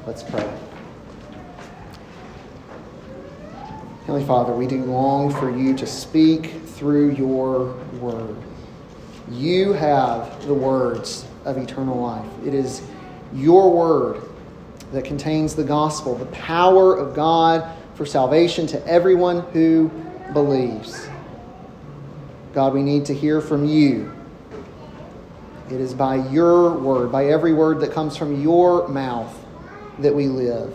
Let's pray. Heavenly Father, we do long for you to speak through your word. You have the words of eternal life. It is your word that contains the gospel, the power of God for salvation to everyone who believes. God, we need to hear from you. It is by your word, by every word that comes from your mouth, that we live.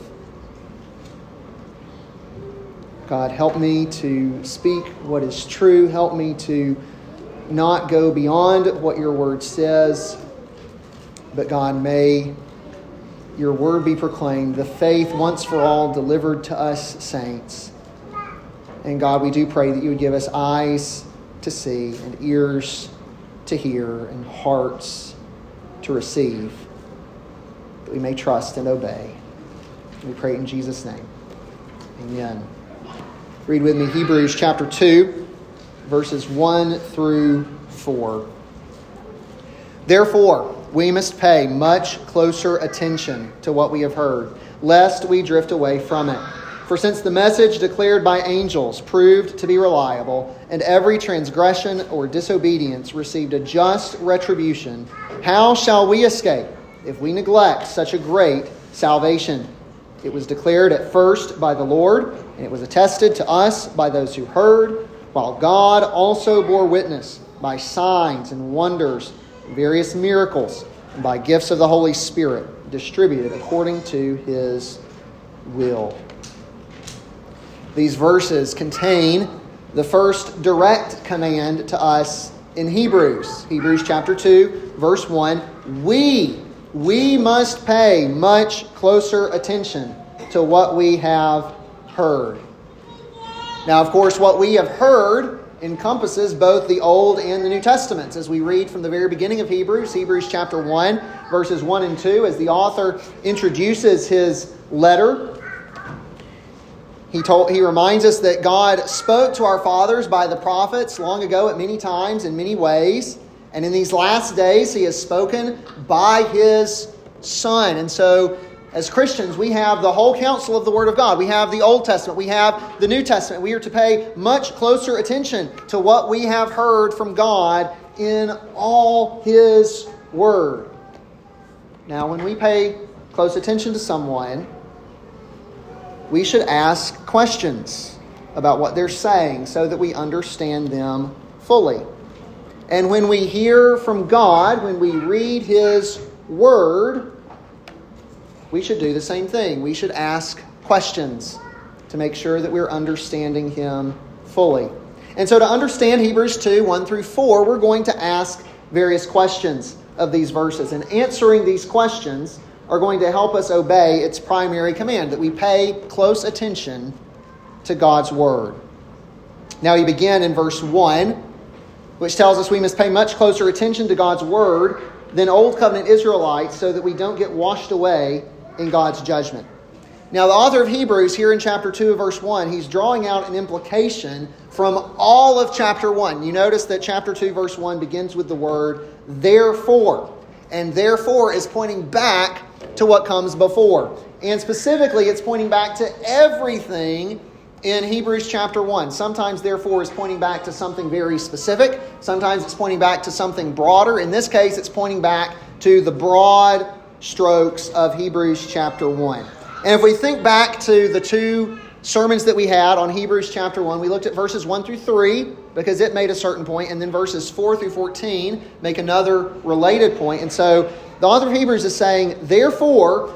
God, help me to speak what is true. Help me to not go beyond what your word says. But God, may your word be proclaimed, the faith once for all delivered to us saints. And God, we do pray that you would give us eyes to see and ears to hear and hearts to receive, that we may trust and obey. We pray in Jesus' name. Amen. Read with me Hebrews chapter 2, verses 1 through 4. Therefore, we must pay much closer attention to what we have heard, lest we drift away from it. For since the message declared by angels proved to be reliable, and every transgression or disobedience received a just retribution, how shall we escape if we neglect such a great salvation? It was declared at first by the Lord, and it was attested to us by those who heard, while God also bore witness by signs and wonders, various miracles, and by gifts of the Holy Spirit, distributed according to his will. These verses contain the first direct command to us in Hebrews. Hebrews chapter 2, verse 1. We must pay much closer attention to what we have heard. Now, of course, what we have heard encompasses both the Old and the New Testaments. As we read from the very beginning of Hebrews chapter 1, verses 1 and 2, as the author introduces his letter, he reminds us that God spoke to our fathers by the prophets long ago at many times in many ways. And in these last days, he has spoken by his Son. And so, as Christians, we have the whole counsel of the Word of God. We have the Old Testament. We have the New Testament. We are to pay much closer attention to what we have heard from God in all his Word. Now, when we pay close attention to someone, we should ask questions about what they're saying so that we understand them fully. And when we hear from God, when we read his word, we should do the same thing. We should ask questions to make sure that we're understanding him fully. And so to understand Hebrews 2, 1 through 4, we're going to ask various questions of these verses. And answering these questions are going to help us obey its primary command, that we pay close attention to God's word. Now we begin in verse 1, which tells us we must pay much closer attention to God's word than Old Covenant Israelites so that we don't get washed away in God's judgment. Now the author of Hebrews here in chapter 2 verse 1, he's drawing out an implication from all of chapter 1. You notice that chapter 2 verse 1 begins with the word therefore. And therefore is pointing back to what comes before. And specifically, it's pointing back to everything in Hebrews chapter 1. Sometimes, therefore, is pointing back to something very specific. Sometimes it's pointing back to something broader. In this case, it's pointing back to the broad strokes of Hebrews chapter 1. And if we think back to the two sermons that we had on Hebrews chapter 1, we looked at verses 1 through 3 because it made a certain point, and then verses 4 through 14 make another related point. And so the author of Hebrews is saying, therefore,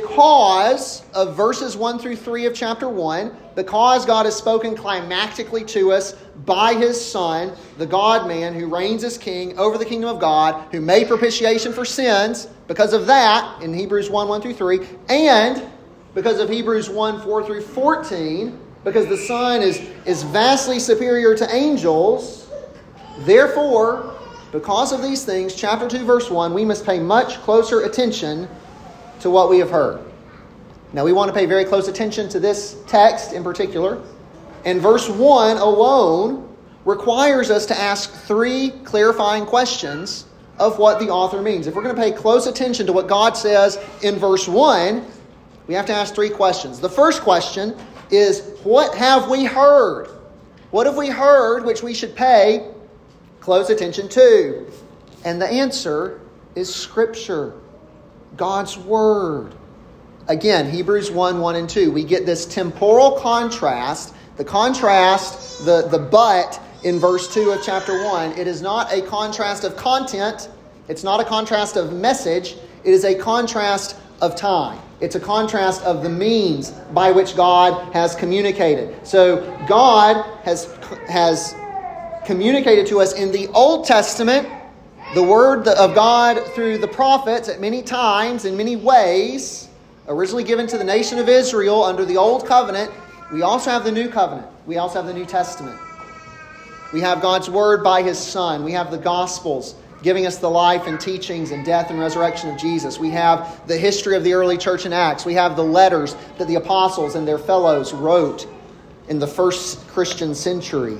because of verses 1 through 3 of chapter 1, because God has spoken climactically to us by his Son, the God-man who reigns as king over the kingdom of God, who made propitiation for sins, because of that, in Hebrews 1, 1 through 3, and because of Hebrews 1, 4 through 14, because the Son is vastly superior to angels, therefore, because of these things, chapter 2, verse 1, we must pay much closer attention to what we have heard. Now, we want to pay very close attention to this text in particular. And verse 1 alone requires us to ask 3 clarifying questions of what the author means. If we're going to pay close attention to what God says in verse 1, we have to ask three questions. The first question is, what have we heard? What have we heard which we should pay close attention to? And the answer is Scripture, God's Word. Again, Hebrews 1, 1 and 2. We get this temporal contrast. The contrast, the but in verse 2 of chapter 1, it is not a contrast of content. It's not a contrast of message. It is a contrast of time. It's a contrast of the means by which God has communicated. So God has communicated to us in the Old Testament the Word of God through the prophets at many times, in many ways, originally given to the nation of Israel under the Old Covenant. We also have the New Covenant. We also have the New Testament. We have God's Word by His Son. We have the Gospels giving us the life and teachings and death and resurrection of Jesus. We have the history of the early church in Acts. We have the letters that the apostles and their fellows wrote in the first Christian century.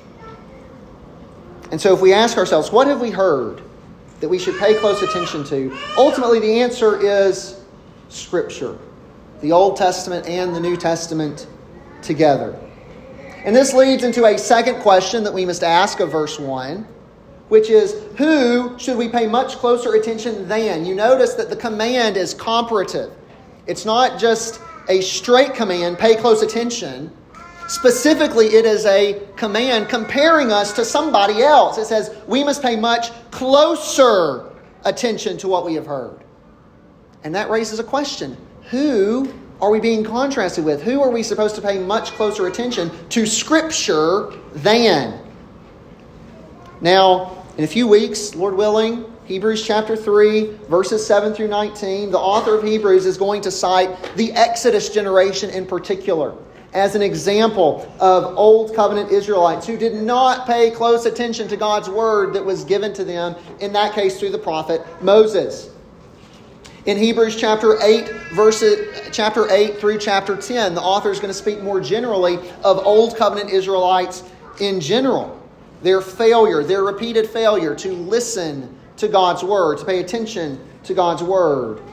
And so if we ask ourselves, what have we heard that we should pay close attention to? Ultimately, the answer is Scripture, the Old Testament and the New Testament together. And this leads into a second question that we must ask of verse 1, which is, who should we pay much closer attention than? You notice that the command is comparative. It's not just a straight command, pay close attention. Specifically, it is a command comparing us to somebody else. It says we must pay much closer attention to what we have heard. And that raises a question. Who are we being contrasted with? Who are we supposed to pay much closer attention to Scripture than? Now, in a few weeks, Lord willing, Hebrews chapter 3, verses 7 through 19, the author of Hebrews is going to cite the Exodus generation in particular as an example of Old Covenant Israelites who did not pay close attention to God's Word that was given to them, in that case through the prophet Moses. In Hebrews chapter 8 through chapter 10, the author is going to speak more generally of Old Covenant Israelites in general. Their failure, their repeated failure to listen to God's Word, to pay attention to God's Word.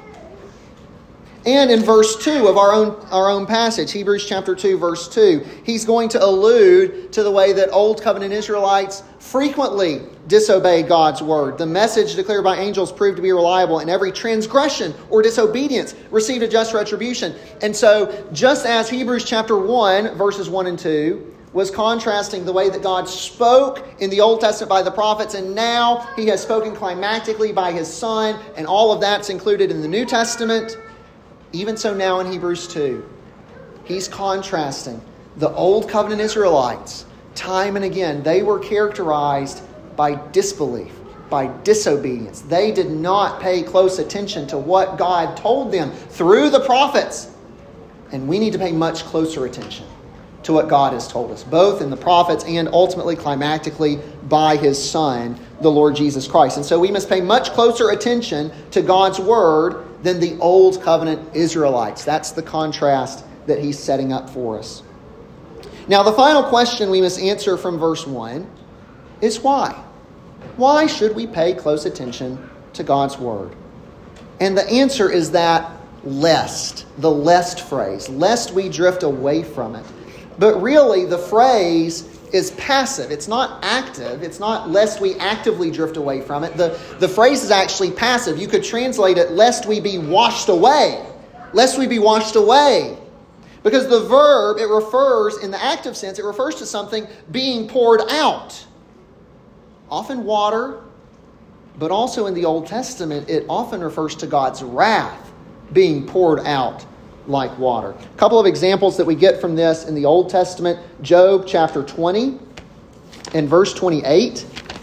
And in verse 2 of our own passage, Hebrews chapter 2, verse 2, he's going to allude to the way that Old Covenant Israelites frequently disobey God's Word. The message declared by angels proved to be reliable, and every transgression or disobedience received a just retribution. And so, just as Hebrews chapter 1, verses 1 and 2, was contrasting the way that God spoke in the Old Testament by the prophets, and now He has spoken climactically by His Son, and all of that's included in the New Testament. Even so now in Hebrews 2, he's contrasting the Old Covenant Israelites. Time and again, they were characterized by disbelief, by disobedience. They did not pay close attention to what God told them through the prophets. And we need to pay much closer attention to what God has told us, both in the prophets and ultimately climactically by His Son, the Lord Jesus Christ. And so we must pay much closer attention to God's Word than the Old Covenant Israelites. That's the contrast that he's setting up for us. Now, the final question we must answer from verse 1 is why? Why should we pay close attention to God's Word? And the answer is that lest, the lest phrase, lest we drift away from it. But really, the phrase is passive. It's not active. It's not lest we actively drift away from it. The phrase is actually passive. You could translate it, lest we be washed away. Lest we be washed away. Because the verb, it refers, in the active sense, it refers to something being poured out. Often water, but also in the Old Testament, it often refers to God's wrath being poured out like water. A couple of examples that we get from this in the Old Testament. Job chapter 20 and verse 28.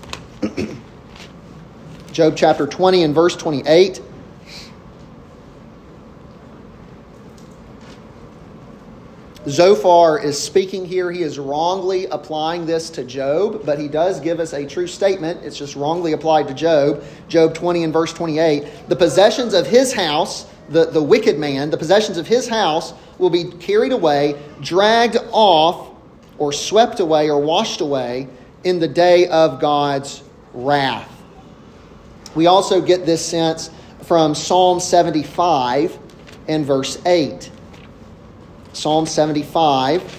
Job chapter 20 and verse 28. Zophar is speaking here. He is wrongly applying this to Job, but he does give us a true statement. It's just wrongly applied to Job. Job 20 and verse 28. The possessions of his house, the wicked man, the possessions of his house will be carried away, dragged off, or swept away, or washed away in the day of God's wrath. We also get this sense from Psalm 75 and verse 8. Psalm 75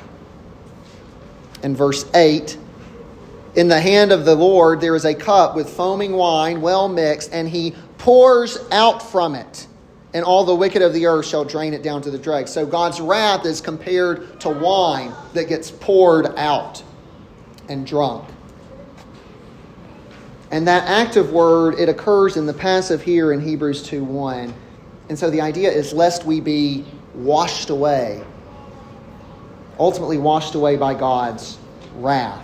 and verse 8. In the hand of the Lord there is a cup with foaming wine, well mixed, and he pours out from it, and all the wicked of the earth shall drain it down to the dregs. So God's wrath is compared to wine that gets poured out and drunk. And that active word, it occurs in the passive here in Hebrews 2:1. And so the idea is lest we be washed away, ultimately washed away by God's wrath.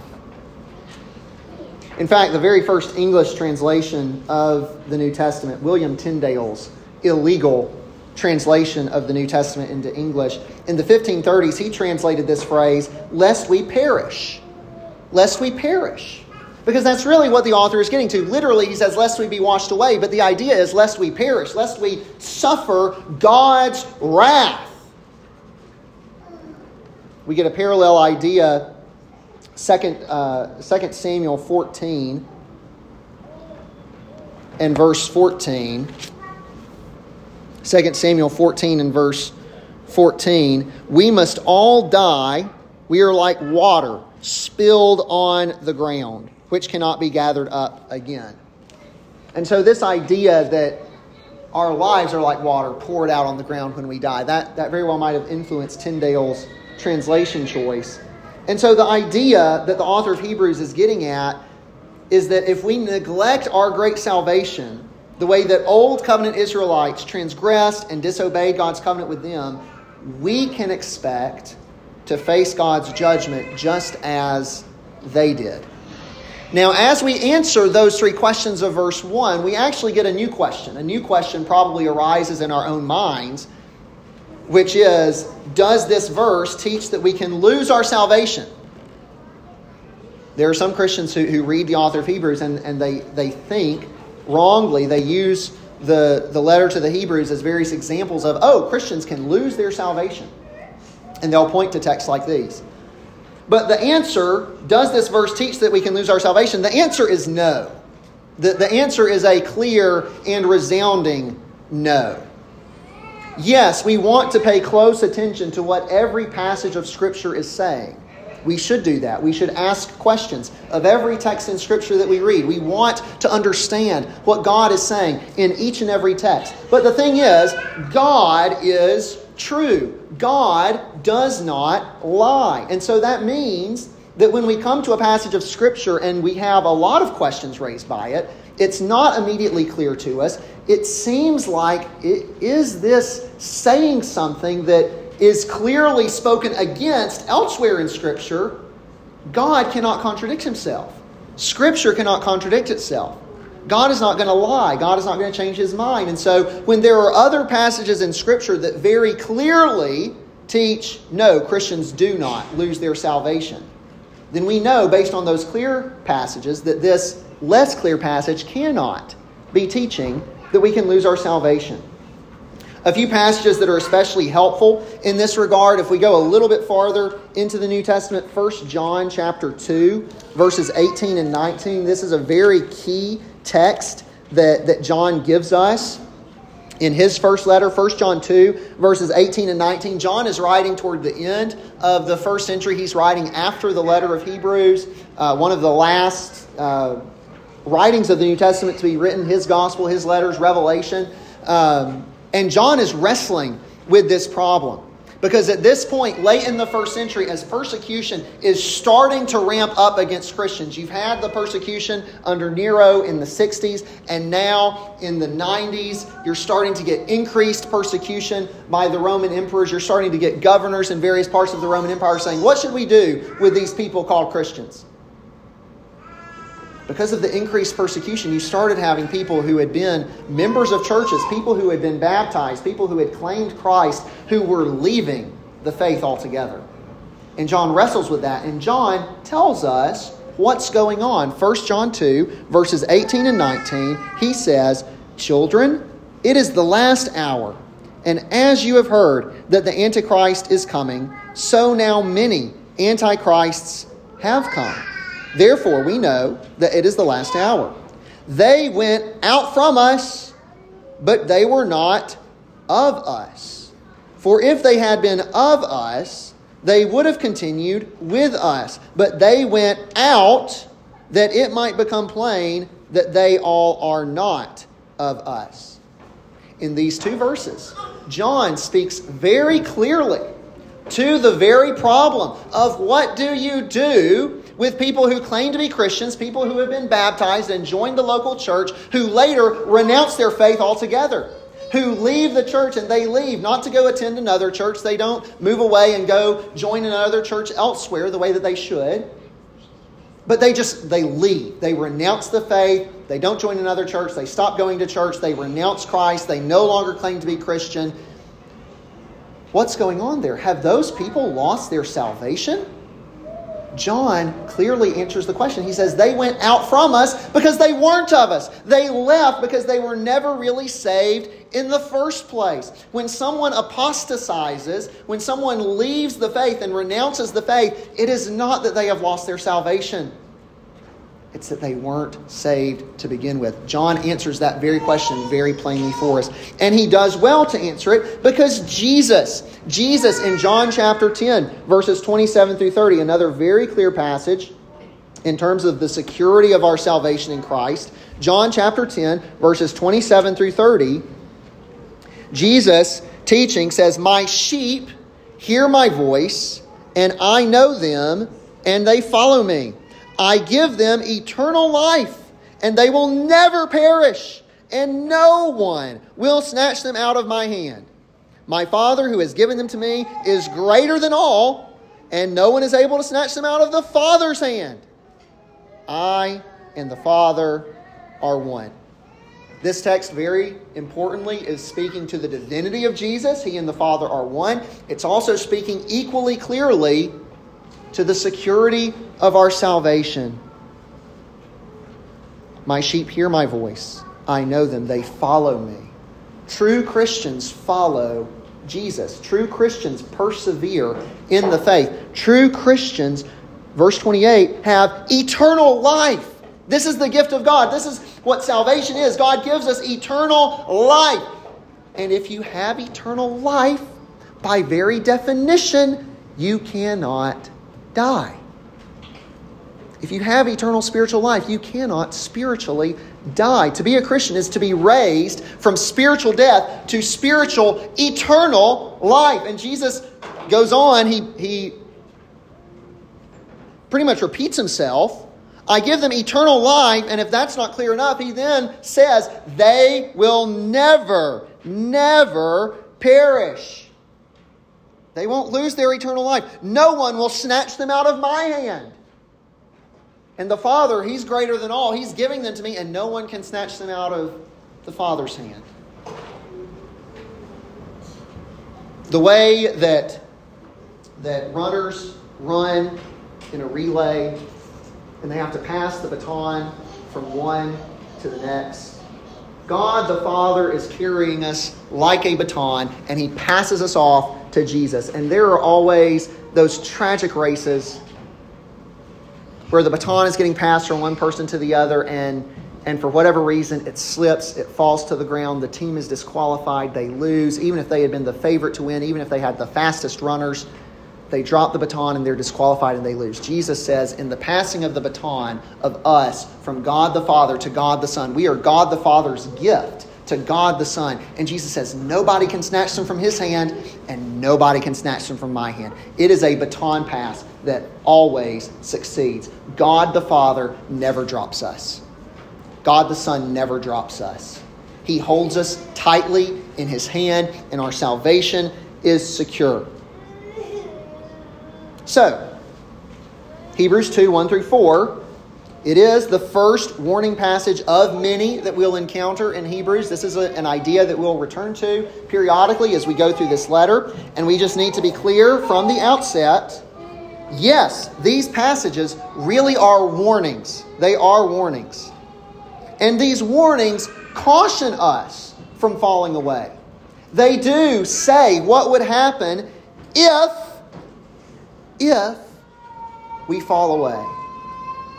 In fact, the very first English translation of the New Testament, William Tyndale's illegal translation of the New Testament into English, in the 1530s, he translated this phrase, lest we perish. Lest we perish. Because that's really what the author is getting to. Literally, he says, lest we be washed away. But the idea is, lest we perish, lest we suffer God's wrath. We get a parallel idea, 2 Samuel 14 and verse 14. 2 Samuel 14 and verse 14. We must all die. We are like water spilled on the ground, which cannot be gathered up again. And so this idea that our lives are like water poured out on the ground when we die, that very well might have influenced Tyndale's translation choice. And so the idea that the author of Hebrews is getting at is that if we neglect our great salvation, the way that old covenant Israelites transgressed and disobeyed God's covenant with them, we can expect to face God's judgment just as they did. Now, as we answer those three questions of verse 1, we actually get a new question. A new question probably arises in our own minds, which is, does this verse teach that we can lose our salvation? There are some Christians who read the author of Hebrews and they think wrongly, they use the letter to the Hebrews as various examples of, Christians can lose their salvation. And they'll point to texts like these. But the answer, does this verse teach that we can lose our salvation? The answer is no. The answer is a clear and resounding no. Yes, we want to pay close attention to what every passage of Scripture is saying. We should do that. We should ask questions of every text in Scripture that we read. We want to understand what God is saying in each and every text. But the thing is, God is true. God does not lie. And so that means that when we come to a passage of Scripture and we have a lot of questions raised by it, it's not immediately clear to us. It seems like, is this saying something that is clearly spoken against elsewhere in Scripture? God cannot contradict Himself. Scripture cannot contradict itself. God is not going to lie. God is not going to change His mind. And so when there are other passages in Scripture that very clearly teach, no, Christians do not lose their salvation, then we know based on those clear passages that this less clear passage cannot be teaching that we can lose our salvation. A few passages that are especially helpful in this regard, if we go a little bit farther into the New Testament, 1 John chapter 2, verses 18 and 19. This is a very key text that John gives us in his first letter, 1 John 2, verses 18 and 19. John is writing toward the end of the first century. He's writing after the letter of Hebrews, one of the last writings of the New Testament to be written, his gospel, his letters, Revelation. And John is wrestling with this problem. Because at this point, late in the first century, as persecution is starting to ramp up against Christians, you've had the persecution under Nero in the 60s, and now in the 90s, you're starting to get increased persecution by the Roman emperors. You're starting to get governors in various parts of the Roman Empire saying, what should we do with these people called Christians? Because of the increased persecution, you started having people who had been members of churches, people who had been baptized, people who had claimed Christ, who were leaving the faith altogether. And John wrestles with that. And John tells us what's going on. 1 John 2, verses 18 and 19, he says, "Children, it is the last hour. And as you have heard that the Antichrist is coming, so now many Antichrists have come. Therefore, we know that it is the last hour. They went out from us, but they were not of us. For if they had been of us, they would have continued with us. But they went out that it might become plain that they all are not of us. In these two verses, John speaks very clearly to the very problem of what do you do with people who claim to be Christians, people who have been baptized and joined the local church, who later renounce their faith altogether, who leave the church and they leave not to go attend another church. They don't move away and go join another church elsewhere the way that they should. But they leave. They renounce the faith. They don't join another church. They stop going to church. They renounce Christ. They no longer claim to be Christian. What's going on there? Have those people lost their salvation? John clearly answers the question. He says they went out from us because they weren't of us. They left because they were never really saved in the first place. When someone apostatizes, when someone leaves the faith and renounces the faith, it is not that they have lost their salvation. It's that they weren't saved to begin with. John answers that very question very plainly for us. And he does well to answer it because Jesus in John chapter 10, verses 27 through 30, another very clear passage in terms of the security of our salvation in Christ. John chapter 10, verses 27 through 30, Jesus teaching says, "My sheep hear my voice, and I know them, and they follow me. I give them eternal life, and they will never perish, and no one will snatch them out of my hand. My Father who has given them to me is greater than all, and no one is able to snatch them out of the Father's hand. I and the Father are one." This text, very importantly, is speaking to the divinity of Jesus. He and the Father are one. It's also speaking equally clearly to the security of our salvation. My sheep hear my voice. I know them. They follow me. True Christians follow Jesus. True Christians persevere in the faith. True Christians, verse 28, have eternal life. This is the gift of God. This is what salvation is. God gives us eternal life. And if you have eternal life, by very definition, you cannot die. If you have eternal spiritual life, you cannot spiritually die. To be a Christian is to be raised from spiritual death to spiritual eternal life. And Jesus goes on, he pretty much repeats himself. I give them eternal life, and if that's not clear enough, he then says, they will never, never perish. They won't lose their eternal life. No one will snatch them out of my hand. And the Father, He's greater than all. He's giving them to me, and no one can snatch them out of the Father's hand. The way that runners run in a relay, and they have to pass the baton from one to the next. God the Father is carrying us like a baton, and He passes us off to Jesus. And there are always those tragic races where the baton is getting passed from one person to the other, and for whatever reason it slips, it falls to the ground, the team is disqualified, they lose. Even if they had been the favorite to win, even if they had the fastest runners, they drop the baton and they're disqualified and they lose. Jesus says, in the passing of the baton of us from God the Father to God the Son, we are God the Father's gift to God the Son. And Jesus says, nobody can snatch them from His hand, and nobody can snatch them from my hand. It is a baton pass that always succeeds. God the Father never drops us. God the Son never drops us. He holds us tightly in His hand, and our salvation is secure. So, Hebrews 2, 1 through 4, it is the first warning passage of many that we'll encounter in Hebrews. This is an idea that we'll return to periodically as we go through this letter. And we just need to be clear from the outset, yes, these passages really are warnings. They are warnings. And these warnings caution us from falling away. They do say what would happen if we fall away.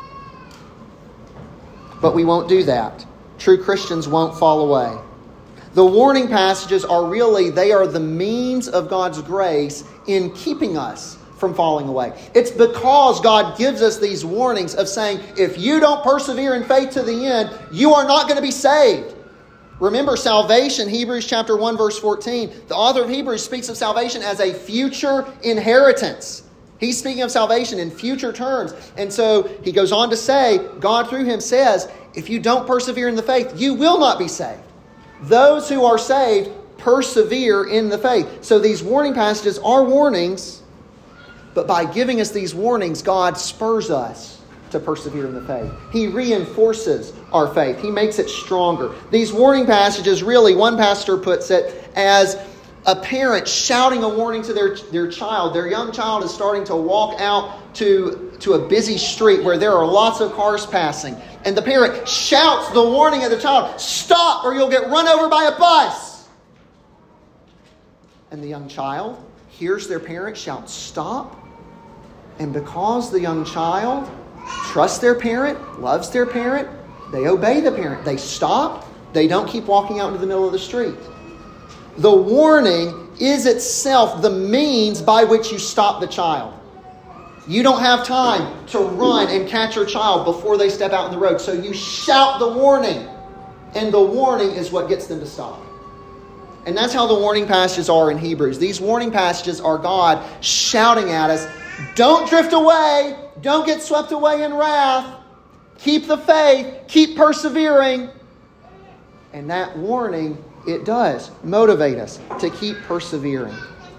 But we won't do that. True Christians won't fall away. The warning passages are really, they are the means of God's grace in keeping us from falling away. It's because God gives us these warnings of saying, if you don't persevere in faith to the end, you are not going to be saved. Remember salvation, Hebrews chapter 1, verse 14. The author of Hebrews speaks of salvation as a future inheritance. He's speaking of salvation in future terms. And so he goes on to say, God through him says, if you don't persevere in the faith, you will not be saved. Those who are saved persevere in the faith. So these warning passages are warnings, but by giving us these warnings, God spurs us to persevere in the faith. He reinforces our faith. He makes it stronger. These warning passages, really, one pastor puts it as a parent shouting a warning to their child. Their young child is starting to walk out to a busy street where there are lots of cars passing. And the parent shouts the warning at the child, stop or you'll get run over by a bus. And the young child hears their parent shout, stop. And because the young child trusts their parent, loves their parent, they obey the parent. They stop. They don't keep walking out into the middle of the street. The warning is itself the means by which you stop the child. You don't have time to run and catch your child before they step out in the road. So you shout the warning. And the warning is what gets them to stop. And that's how the warning passages are in Hebrews. These warning passages are God shouting at us, don't drift away. Don't get swept away in wrath. Keep the faith. Keep persevering. And that warning, it does motivate us to keep persevering.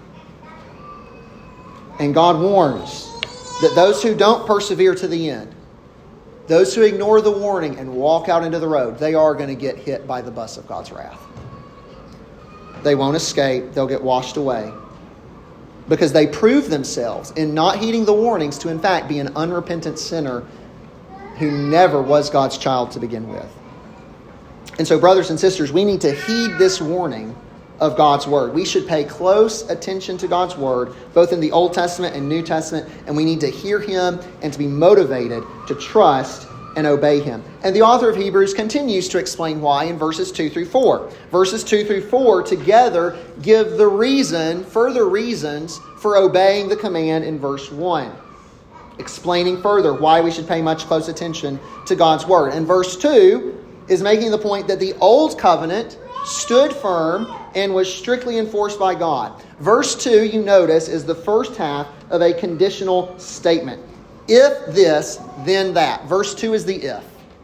And God warns that those who don't persevere to the end, those who ignore the warning and walk out into the road, they are going to get hit by the bus of God's wrath. They won't escape. They'll get washed away. Because they prove themselves in not heeding the warnings to, in fact, be an unrepentant sinner who never was God's child to begin with. And so, brothers and sisters, we need to heed this warning of God's Word. We should pay close attention to God's Word, both in the Old Testament and New Testament, and we need to hear Him and to be motivated to trust and obey Him. And the author of Hebrews continues to explain why in verses 2 through 4. Verses 2 through 4 together give the further reasons for obeying the command in verse 1. Explaining further why we should pay much close attention to God's Word. And verse 2 is making the point that the old covenant stood firm and was strictly enforced by God. Verse 2, you notice, is the first half of a conditional statement. If this, then that. Verse 2 is the if.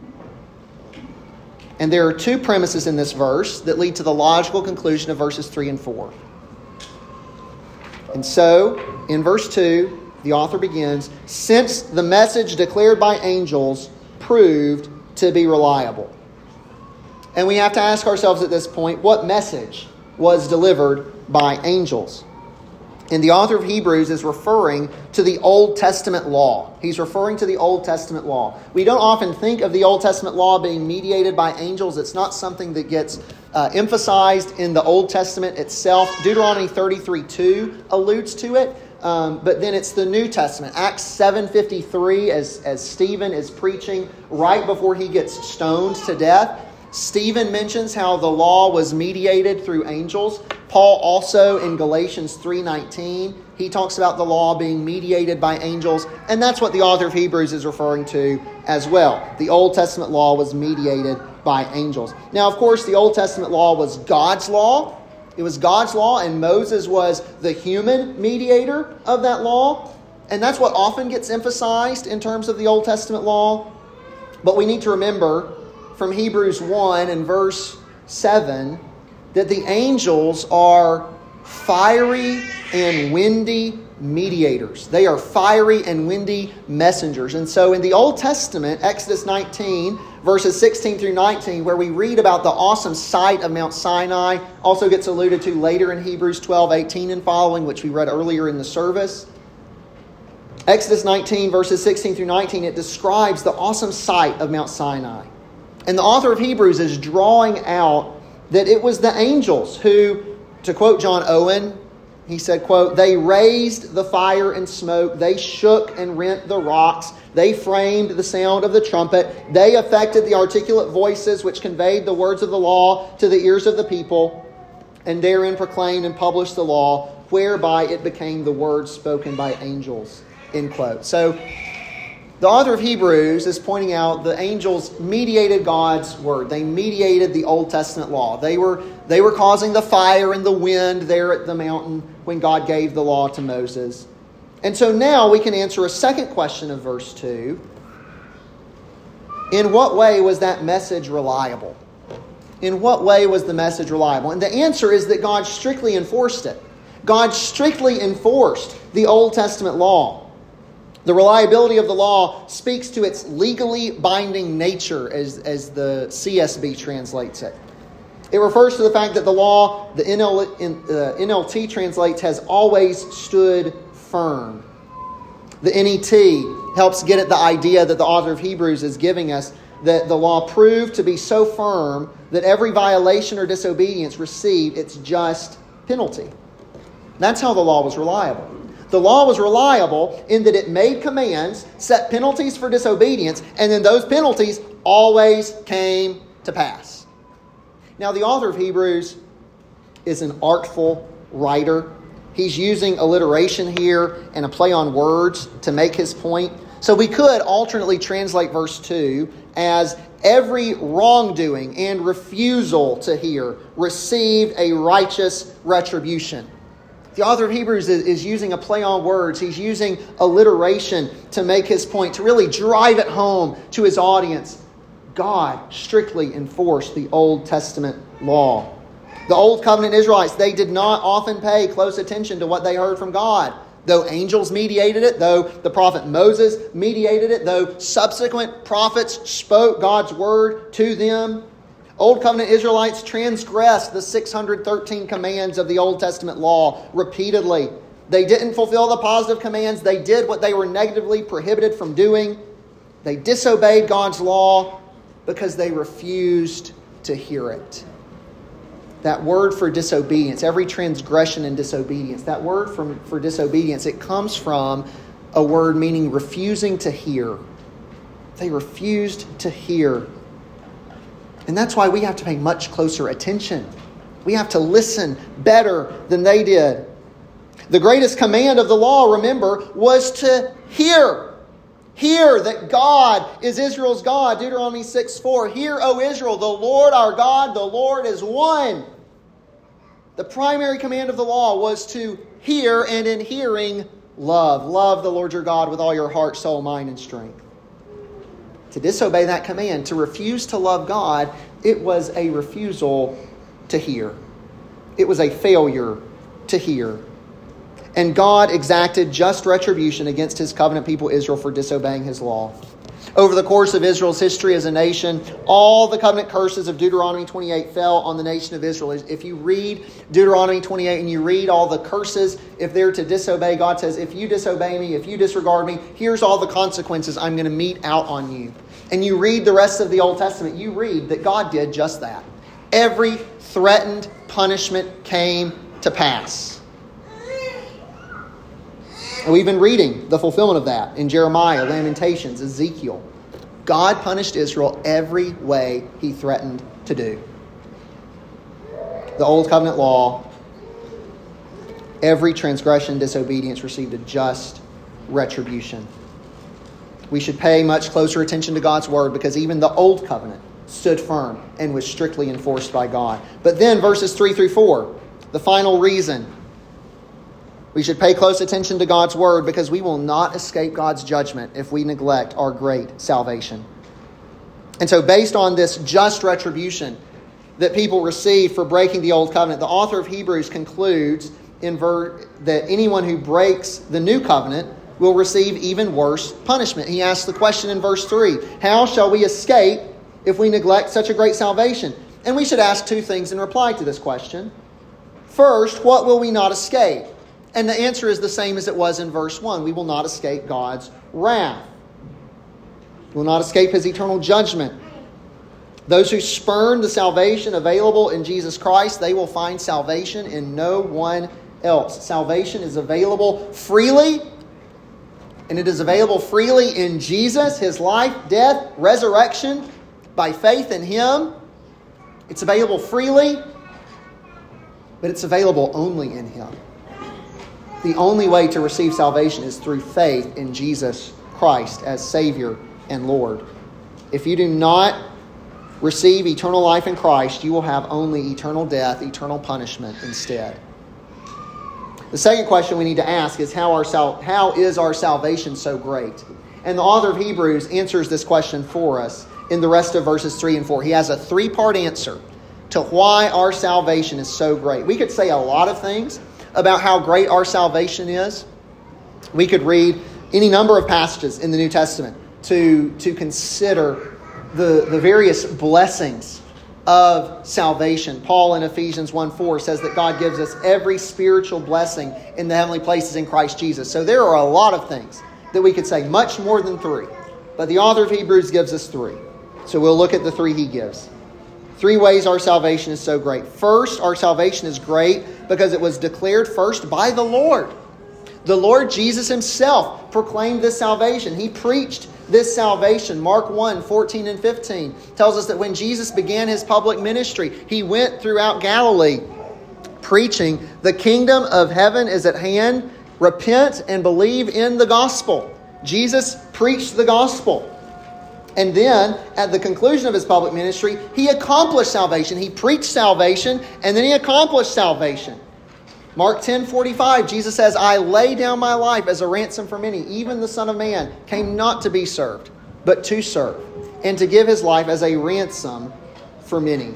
And there are two premises in this verse that lead to the logical conclusion of verses 3 and 4. And so, in verse 2, the author begins, since the message declared by angels proved to be reliable. And we have to ask ourselves at this point, what message was delivered by angels? And the author of Hebrews is referring to the Old Testament law. He's referring to the Old Testament law. We don't often think of the Old Testament law being mediated by angels. It's not something that gets emphasized in the Old Testament itself. Deuteronomy 33:2 alludes to it. But then it's the New Testament. Acts 7:53, as Stephen is preaching right before he gets stoned to death. Stephen mentions how the law was mediated through angels. Paul also in Galatians 3:19, he talks about the law being mediated by angels. And that's what the author of Hebrews is referring to as well. The Old Testament law was mediated by angels. Now, of course, the Old Testament law was God's law. It was God's law, and Moses was the human mediator of that law. And that's what often gets emphasized in terms of the Old Testament law. But we need to remember from Hebrews 1 and verse 7 that the angels are fiery and windy mediators. They are fiery and windy messengers. And so in the Old Testament, Exodus 19, verses 16 through 19, where we read about the awesome sight of Mount Sinai, also gets alluded to later in Hebrews 12:18 and following, which we read earlier in the service. Exodus 19, verses 16 through 19, it describes the awesome sight of Mount Sinai. And the author of Hebrews is drawing out that it was the angels who, to quote John Owen, He said, quote, "They raised the fire and smoke. They shook and rent the rocks. They framed the sound of the trumpet. They affected the articulate voices which conveyed the words of the law to the ears of the people, and therein proclaimed and published the law, whereby it became the words spoken by angels." End quote. So the author of Hebrews is pointing out the angels mediated God's word. They mediated the Old Testament law. They were causing the fire and the wind there at the mountain when God gave the law to Moses. And so now we can answer a second question of verse 2. In what way was that message reliable? In what way was the message reliable? And the answer is that God strictly enforced it. God strictly enforced the Old Testament law. The reliability of the law speaks to its legally binding nature, as the CSB translates it. It refers to the fact that the law, the NLT translates, has always stood firm. The NET helps get at the idea that the author of Hebrews is giving us, that the law proved to be so firm that every violation or disobedience received its just penalty. That's how the law was reliable. The law was reliable in that it made commands, set penalties for disobedience, and then those penalties always came to pass. Now, the author of Hebrews is an artful writer. He's using alliteration here and a play on words to make his point. So we could alternately translate verse 2 as every wrongdoing and refusal to hear received a righteous retribution. The author of Hebrews is using a play on words. He's using alliteration to make his point, to really drive it home to his audience. God strictly enforced the Old Testament law. The Old Covenant Israelites, they did not often pay close attention to what they heard from God. Though angels mediated it, though the prophet Moses mediated it, though subsequent prophets spoke God's word to them, Old Covenant Israelites transgressed the 613 commands of the Old Testament law repeatedly. They didn't fulfill the positive commands. They did what they were negatively prohibited from doing. They disobeyed God's law because they refused to hear it. That word for disobedience, every transgression and disobedience, that word for disobedience, it comes from a word meaning refusing to hear. They refused to hear. And that's why we have to pay much closer attention. We have to listen better than they did. The greatest command of the law, remember, was to hear. Hear that God is Israel's God. Deuteronomy 6:4. Hear, O Israel, the Lord our God, the Lord is one. The primary command of the law was to hear, and in hearing, love. Love the Lord your God with all your heart, soul, mind, and strength. To disobey that command, to refuse to love God, it was a refusal to hear. It was a failure to hear. And God exacted just retribution against his covenant people Israel for disobeying his law. Over the course of Israel's history as a nation, all the covenant curses of Deuteronomy 28 fell on the nation of Israel. If you read Deuteronomy 28 and you read all the curses, if they're to disobey, God says, if you disobey me, if you disregard me, here's all the consequences I'm going to mete out on you. And you read the rest of the Old Testament, you read that God did just that. Every threatened punishment came to pass. And we've been reading the fulfillment of that in Jeremiah, Lamentations, Ezekiel. God punished Israel every way he threatened to do. The Old Covenant law, every transgression, disobedience received a just retribution. We should pay much closer attention to God's word because even the Old Covenant stood firm and was strictly enforced by God. But then verses 3 through 4, the final reason we should pay close attention to God's word because we will not escape God's judgment if we neglect our great salvation. And so based on this just retribution that people receive for breaking the Old Covenant, the author of Hebrews concludes that anyone who breaks the New Covenant will receive even worse punishment. He asks the question in verse 3, how shall we escape if we neglect such a great salvation? And we should ask two things in reply to this question. First, what will we not escape? And the answer is the same as it was in verse 1. We will not escape God's wrath. We will not escape his eternal judgment. Those who spurn the salvation available in Jesus Christ, they will find salvation in no one else. Salvation is available freely, and it is available freely in Jesus, His life, death, resurrection, by faith in Him. It's available freely, but it's available only in Him. The only way to receive salvation is through faith in Jesus Christ as Savior and Lord. If you do not receive eternal life in Christ, you will have only eternal death, eternal punishment instead. The second question we need to ask is how is our salvation so great? And the author of Hebrews answers this question for us in the rest of verses 3 and 4. He has a three-part answer to why our salvation is so great. We could say a lot of things about how great our salvation is. We could read any number of passages in the New Testament to consider the various blessings of salvation. Paul in Ephesians 1:4 says that God gives us every spiritual blessing in the heavenly places in Christ Jesus. So there are a lot of things that we could say, much more than three. But the author of Hebrews gives us three. So we'll look at the three he gives. Three ways our salvation is so great. First, our salvation is great because it was declared first by the Lord. The Lord Jesus Himself proclaimed this salvation. He preached this salvation. Mark 1:14 and 15 tells us that when Jesus began His public ministry, He went throughout Galilee preaching, "The kingdom of heaven is at hand. Repent and believe in the gospel." Jesus preached the gospel. And then, at the conclusion of His public ministry, He accomplished salvation. He preached salvation, and then He accomplished salvation. Mark 10:45, Jesus says, "I lay down my life as a ransom for many. Even the Son of Man came not to be served, but to serve, and to give His life as a ransom for many."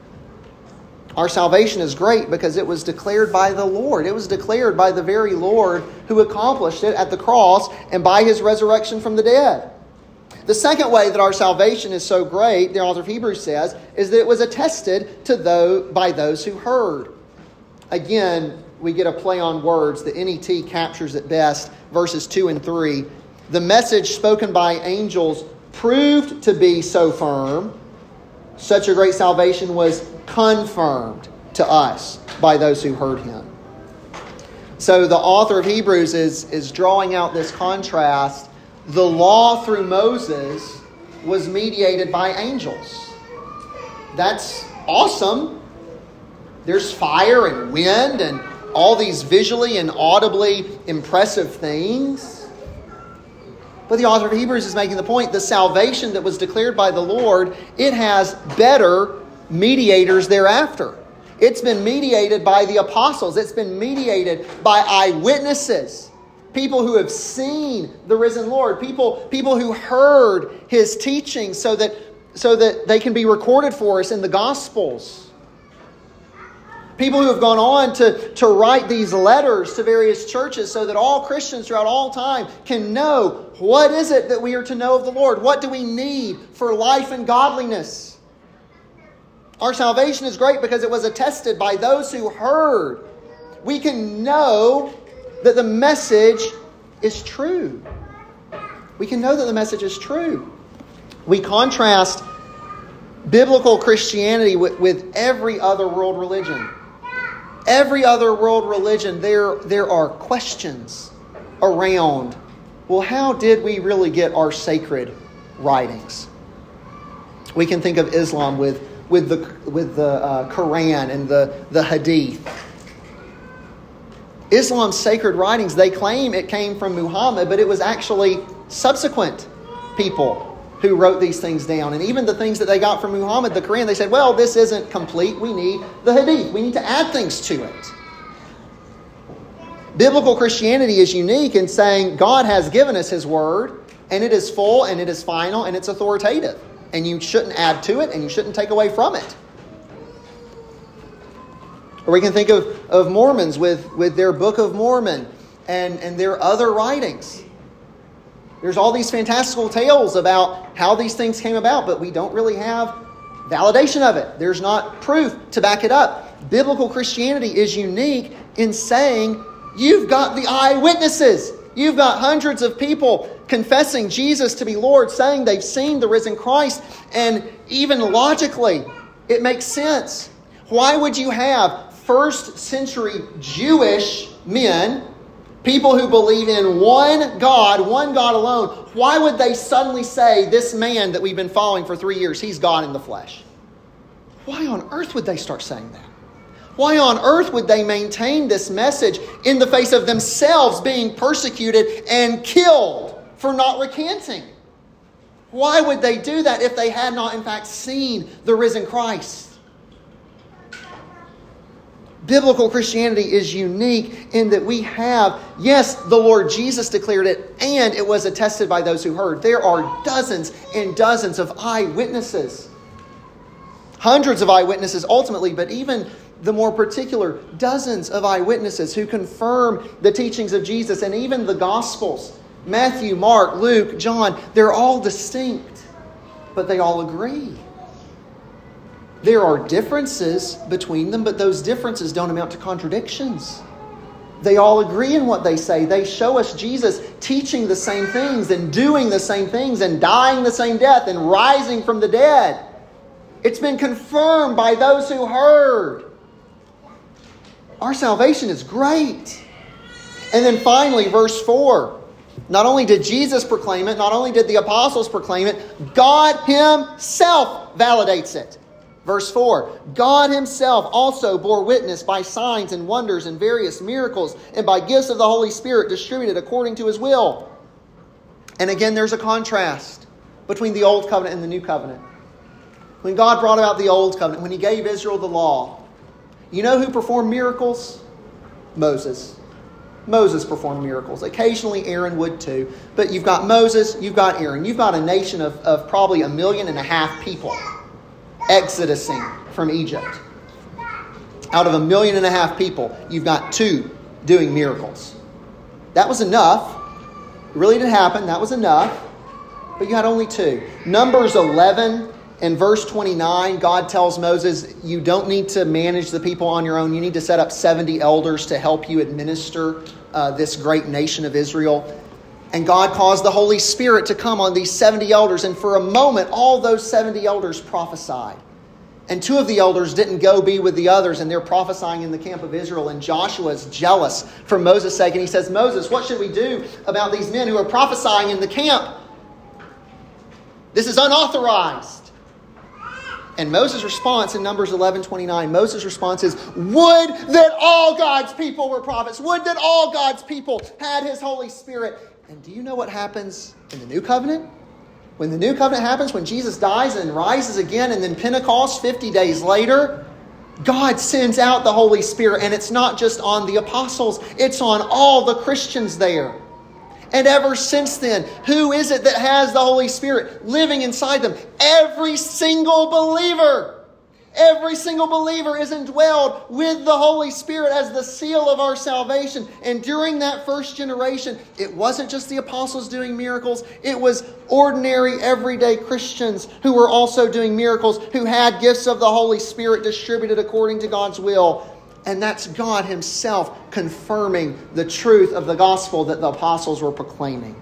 Our salvation is great because it was declared by the Lord. It was declared by the very Lord who accomplished it at the cross and by His resurrection from the dead. The second way that our salvation is so great, the author of Hebrews says, is that it was attested by those who heard. Again, we get a play on words. The NET captures it best, verses 2 and 3. The message spoken by angels proved to be so firm, such a great salvation was confirmed to us by those who heard Him. So the author of Hebrews is drawing out this contrast. The law through Moses was mediated by angels. That's awesome. There's fire and wind and all these visually and audibly impressive things. But the author of Hebrews is making the point, the salvation that was declared by the Lord, it has better mediators thereafter. It's been mediated by the apostles. It's been mediated by eyewitnesses. People who have seen the risen Lord. People who heard His teaching so that they can be recorded for us in the Gospels. People who have gone on to write these letters to various churches so that all Christians throughout all time can know, what is it that we are to know of the Lord? What do we need for life and godliness? Our salvation is great because it was attested by those who heard. We can know that the message is true. We can know that the message is true. We contrast biblical Christianity with every other world religion. Every other world religion, there are questions around, well, how did we really get our sacred writings? We can think of Islam with the Quran and the Hadith. Islam's sacred writings, they claim it came from Muhammad, but it was actually subsequent people who wrote these things down. And even the things that they got from Muhammad, the Quran, they said, well, this isn't complete. We need the Hadith. We need to add things to it. Biblical Christianity is unique in saying God has given us His Word, and it is full, and it is final, and it's authoritative. And you shouldn't add to it, and you shouldn't take away from it. Or we can think of Mormons with their Book of Mormon and their other writings. There's all these fantastical tales about how these things came about, but we don't really have validation of it. There's not proof to back it up. Biblical Christianity is unique in saying you've got the eyewitnesses. You've got hundreds of people confessing Jesus to be Lord, saying they've seen the risen Christ, and even logically, it makes sense. Why would you have first century Jewish men, people who believe in one God alone, why would they suddenly say, this man that we've been following for 3 years, he's God in the flesh? Why on earth would they start saying that? Why on earth would they maintain this message in the face of themselves being persecuted and killed for not recanting? Why would they do that if they had not in fact seen the risen Christ? Biblical Christianity is unique in that we have, yes, the Lord Jesus declared it, and it was attested by those who heard. There are dozens and dozens of eyewitnesses. Hundreds of eyewitnesses ultimately, but even the more particular, dozens of eyewitnesses who confirm the teachings of Jesus, and even the Gospels. Matthew, Mark, Luke, John, they're all distinct, but they all agree. There are differences between them, but those differences don't amount to contradictions. They all agree in what they say. They show us Jesus teaching the same things and doing the same things and dying the same death and rising from the dead. It's been confirmed by those who heard. Our salvation is great. And then finally, verse 4. Not only did Jesus proclaim it, not only did the apostles proclaim it, God Himself validates it. Verse 4, God Himself also bore witness by signs and wonders and various miracles and by gifts of the Holy Spirit distributed according to His will. And again, there's a contrast between the Old Covenant and the New Covenant. When God brought about the Old Covenant, when He gave Israel the law, you know who performed miracles? Moses. Moses performed miracles. Occasionally Aaron would too. But you've got Moses, you've got Aaron. You've got a nation of probably 1.5 million people exodusing from Egypt. Out of 1.5 million people, you've got 2 doing miracles. That was enough. It really did happen. That was enough. But you had only 2. Numbers 11 and verse 29, God tells Moses, you don't need to manage the people on your own. You need to set up 70 elders to help you administer this great nation of Israel. And God caused the Holy Spirit to come on these 70 elders. And for a moment, all those 70 elders prophesied. And 2 of the elders didn't go be with the others, and they're prophesying in the camp of Israel. And Joshua is jealous for Moses' sake. And he says, Moses, what should we do about these men who are prophesying in the camp? This is unauthorized. And Moses' response in Numbers 11:29, Moses' response is, would that all God's people were prophets. Would that all God's people had His Holy Spirit. And do you know what happens in the New Covenant? When the New Covenant happens, when Jesus dies and rises again, and then Pentecost 50 days later, God sends out the Holy Spirit. And it's not just on the apostles, it's on all the Christians there. And ever since then, who is it that has the Holy Spirit living inside them? Every single believer. Every single believer is indwelled with the Holy Spirit as the seal of our salvation. And during that first generation, it wasn't just the apostles doing miracles. It was ordinary, everyday Christians who were also doing miracles, who had gifts of the Holy Spirit distributed according to God's will. And that's God Himself confirming the truth of the gospel that the apostles were proclaiming.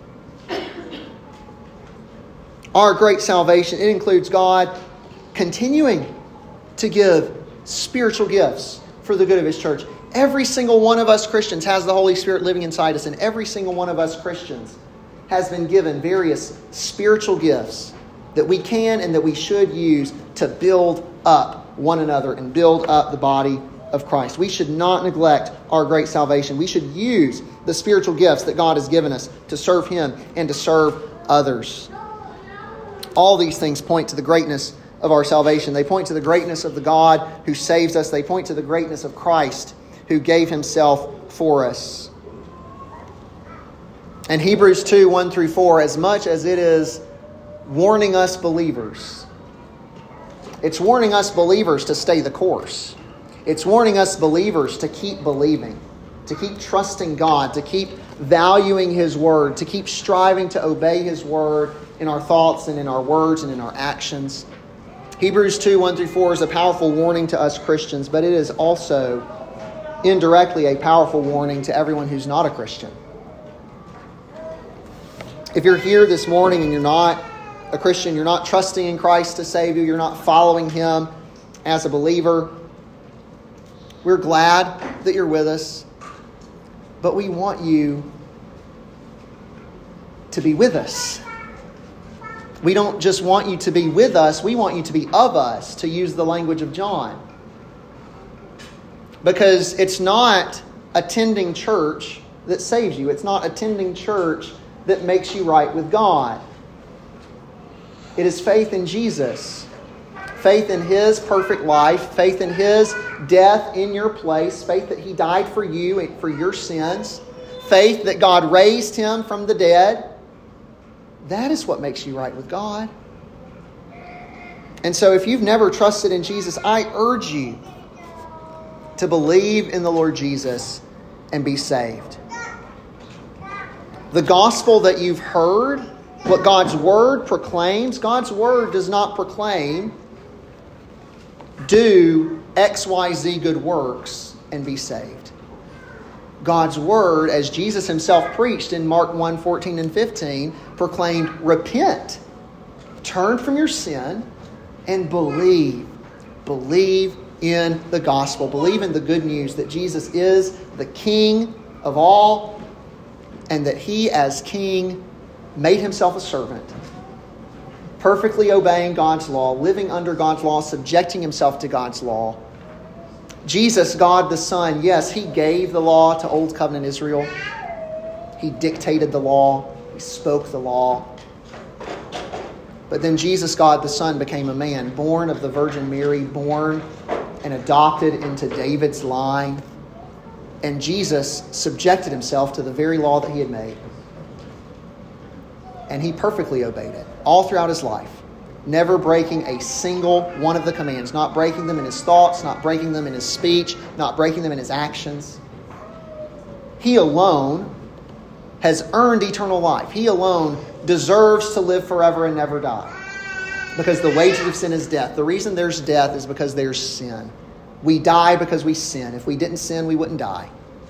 Our great salvation, it includes God continuing to give spiritual gifts for the good of His church. Every single one of us Christians has the Holy Spirit living inside us, and every single one of us Christians has been given various spiritual gifts that we can and that we should use to build up one another and build up the body of Christ. We should not neglect our great salvation. We should use the spiritual gifts that God has given us to serve Him and to serve others. All these things point to the greatness of our salvation. They point to the greatness of the God who saves us. They point to the greatness of Christ who gave Himself for us. And Hebrews 2:1-4, as much as it is warning us believers, it's warning us believers to stay the course. It's warning us believers to keep believing, to keep trusting God, to keep valuing His Word, to keep striving to obey His Word in our thoughts and in our words and in our actions. Hebrews 2:1-4 is a powerful warning to us Christians, but it is also indirectly a powerful warning to everyone who's not a Christian. If you're here this morning and you're not a Christian, you're not trusting in Christ to save you, you're not following Him as a believer, We're glad that you're with us. But we want you to be with us. We don't just want you to be with us, we want you to be of us, to use the language of John. Because it's not attending church that saves you. It's not attending church that makes you right with God. It is faith in Jesus. Faith in His perfect life. Faith in His death in your place. Faith that He died for you and for your sins. Faith that God raised Him from the dead. That is what makes you right with God. And so if you've never trusted in Jesus, I urge you to believe in the Lord Jesus and be saved. The gospel that you've heard, what God's Word proclaims, God's Word does not proclaim, do XYZ good works and be saved. God's Word, as Jesus Himself preached in Mark 1, 14 and 15, proclaimed, repent, turn from your sin, and believe. Believe in the gospel. Believe in the good news that Jesus is the King of all, and that He, as King, made Himself a servant, perfectly obeying God's law, living under God's law, subjecting Himself to God's law. Jesus, God the Son, yes, He gave the law to Old Covenant Israel. He dictated the law. He spoke the law. But then Jesus, God the Son, became a man, born of the Virgin Mary, born and adopted into David's line. And Jesus subjected Himself to the very law that He had made. And He perfectly obeyed it all throughout His life. Never breaking a single one of the commands. Not breaking them in His thoughts, not breaking them in His speech, not breaking them in His actions. He alone has earned eternal life. He alone deserves to live forever and never die. Because the wages of sin is death. The reason there's death is because there's sin. We die because we sin. If we didn't sin, we wouldn't die.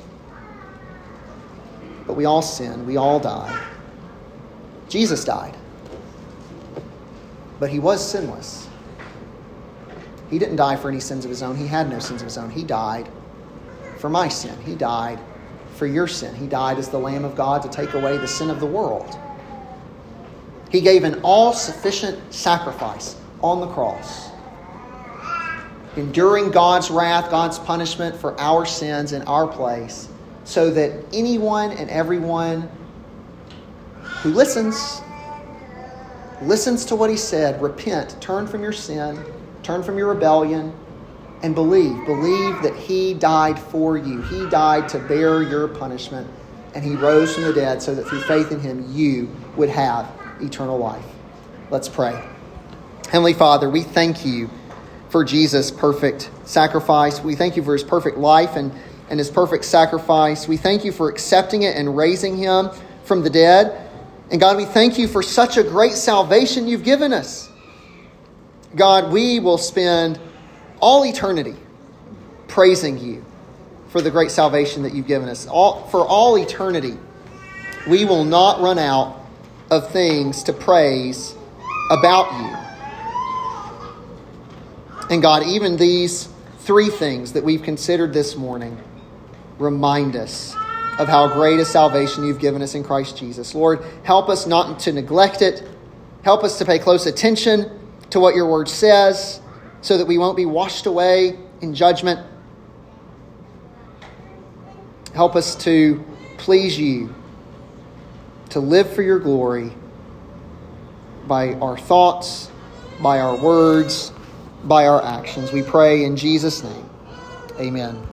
But we all sin. We all die. Jesus died. But He was sinless. He didn't die for any sins of His own. He had no sins of His own. He died for my sin. He died for your sin. He died as the Lamb of God to take away the sin of the world. He gave an all-sufficient sacrifice on the cross, enduring God's wrath, God's punishment for our sins in our place, so that anyone and everyone who listens to what He said, repent, turn from your sin, turn from your rebellion, and believe. Believe that He died for you. He died to bear your punishment, and He rose from the dead so that through faith in Him you would have eternal life. Let's pray. Heavenly Father, we thank You for Jesus' perfect sacrifice. We thank You for His perfect life and His perfect sacrifice. We thank You for accepting it and raising Him from the dead. And God, we thank You for such a great salvation You've given us. God, we will spend all eternity praising You for the great salvation that You've given us. For all eternity, we will not run out of things to praise about You. And God, even these three things that we've considered this morning remind us of how great a salvation You've given us in Christ Jesus. Lord, help us not to neglect it. Help us to pay close attention to what Your Word says so that we won't be washed away in judgment. Help us to please You, to live for Your glory by our thoughts, by our words, by our actions. We pray in Jesus' name. Amen.